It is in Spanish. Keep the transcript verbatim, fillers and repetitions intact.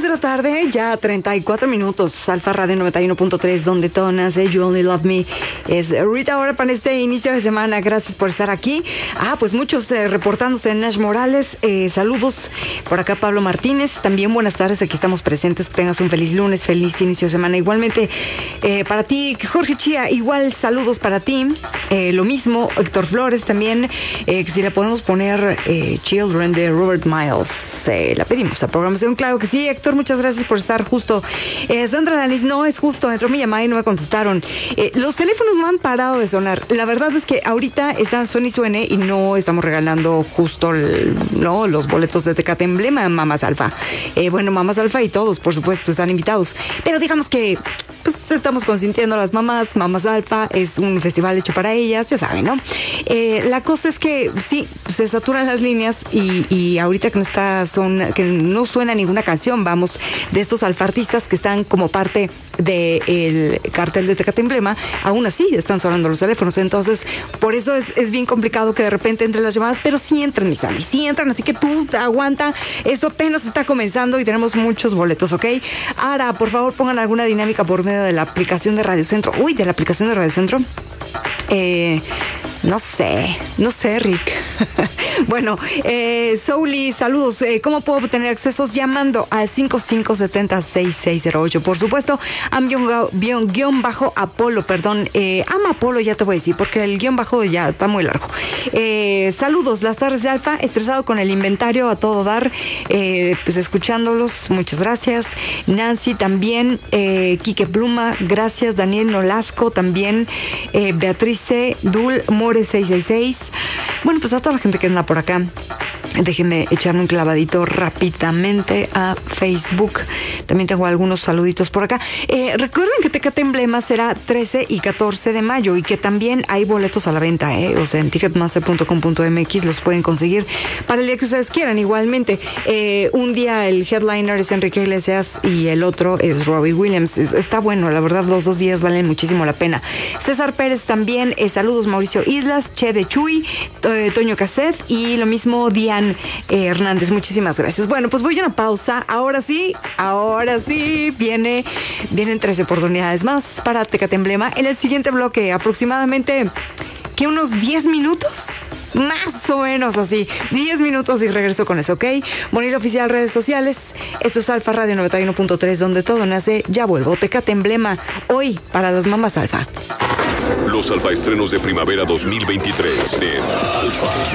de la tarde, ya treinta y cuatro minutos. Alfa Radio noventa y uno punto tres, donde todo nace. You Only Love Me. Es Rita ahora para este inicio de semana. Gracias por estar aquí. Ah, pues muchos eh, reportándose en Nash Morales. Eh, saludos por acá, Pablo Martínez. También buenas tardes. Aquí estamos presentes. Que tengas un feliz lunes, feliz inicio de semana. Igualmente, eh, para ti, Jorge Chía, igual saludos para ti. Eh, lo mismo, Héctor Flores también. Eh, que si le podemos poner eh, Children de Robert Miles. Eh, la pedimos a programación. Claro que sí, Héctor, muchas gracias por estar justo. Eh, Sandra Lanis, no es justo, entró mi llamada y no me contestaron. Eh, los teléfonos no han parado de sonar. La verdad es que ahorita están suene y suene y no estamos regalando justo el, no los boletos de Tecate Emblema, Mamás Alfa. Eh, bueno, Mamás Alfa y todos, por supuesto, están invitados. Pero digamos que pues, estamos consintiendo a las mamás. Mamás Alfa es un festival hecho para ellas, ya saben, ¿no? Eh, la cosa es que sí, se saturan las líneas y, y ahorita que no está son, que no suena ninguna canción, vamos, de estos alfartistas que están como parte del cartel de Tecate Emblema, aún así están sonando los teléfonos. Entonces, por eso es, es bien complicado que de repente entren las llamadas, pero sí entran, mis amis, sí entran, así que tú aguanta, esto apenas está comenzando y tenemos muchos boletos, ¿ok? Ahora, por favor, pongan alguna dinámica por medio de la aplicación de Radio Centro. Uy, de la aplicación de Radio Centro. Eh, no sé, no sé, Rick. Bueno, eh, Souli, saludos. Eh, ¿Cómo puedo obtener accesos? Llamando al cinco cinco siete cero seis seis cero ocho. Por supuesto, am guión, guión bajo Apolo, perdón. Eh, ama Apolo, ya te voy a decir, porque el guión bajo ya está muy largo. Eh, saludos, las tardes de Alfa, estresado con el inventario a todo dar, eh, pues escuchándolos, muchas gracias. Nancy también, eh, Quique Pluma, gracias. Daniel Nolasco también, eh, Beatriz C, Dul, More seis seis seis. Bueno, pues a toda la gente que anda por acá, déjenme echarme un clavadito rápidamente a Facebook. También tengo algunos saluditos por acá. Eh, recuerden que Tecate Emblema será trece y catorce de mayo y que también hay boletos a la venta, ¿eh? O sea, en ticketmaster punto com punto m x los pueden conseguir para el día que ustedes quieran. Igualmente, eh, un día el headliner es Enrique Iglesias y el otro es Robbie Williams. Es, está bueno, la verdad, los dos días valen muchísimo la pena. César Pérez también, eh, saludos Mauricio Islas, Che de Chuy, eh, Toño Casset y lo mismo Diane eh, Hernández. Muchísimas gracias. Bueno, pues voy a una pausa. Ahora sí, ahora sí, viene, vienen tres oportunidades más para Tecate Emblema. En el siguiente bloque, aproximadamente, ¿qué? Unos diez minutos, más o menos así, diez minutos y regreso con eso, ¿ok? Monil Oficial, redes sociales. Esto es Alfa Radio noventa y uno punto tres, donde todo nace. Ya vuelvo. Tecate Emblema, hoy para las mamás Alfa. Los Alfa estrenos de primavera dos mil veintitrés en Alfa.